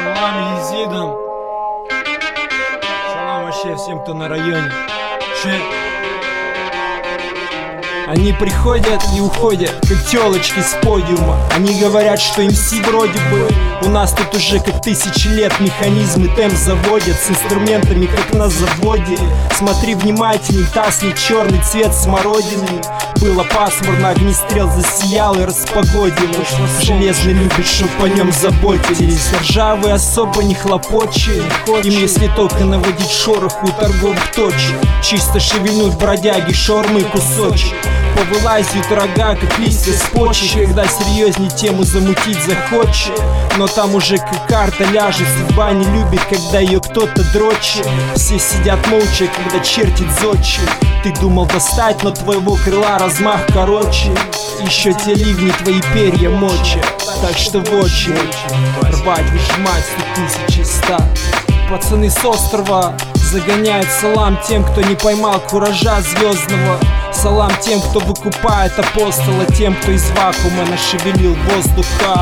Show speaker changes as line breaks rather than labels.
Салам езидам. Салам вообще всем, кто на районе. Они приходят и уходят, как телочки с подиума. Они говорят, что МС вроде бы. У нас тут уже как 1000 лет механизмы темп заводят, с инструментами, как на заводе. Смотри внимательней, таз не черный, цвет смородины. Было пасмурно, огнестрел засиял и распогодил. Железный любит, чтоб по нем заботились. Ржавый особо не хлопочет, им если только наводить шорох у торговых точек. Чисто шевельнуть бродяги, шормы кусочек. Повылазят рога, как листья с почек. Когда серьезней тему замутить захочет, но там уже как карта ляжет. Судьба не любит, когда ее кто-то дрочит. Все сидят молча, когда чертит зодчик. Ты думал достать, но твоего крыла размах короче. Еще те ливни твои перья мочат. Так что в очередь рвать, выжимать 100 000 ста. Пацаны с острова загоняют салам тем, кто не поймал куража звездного. Салам тем, кто выкупает апостола, тем, кто из вакуума нашевелил воздуха.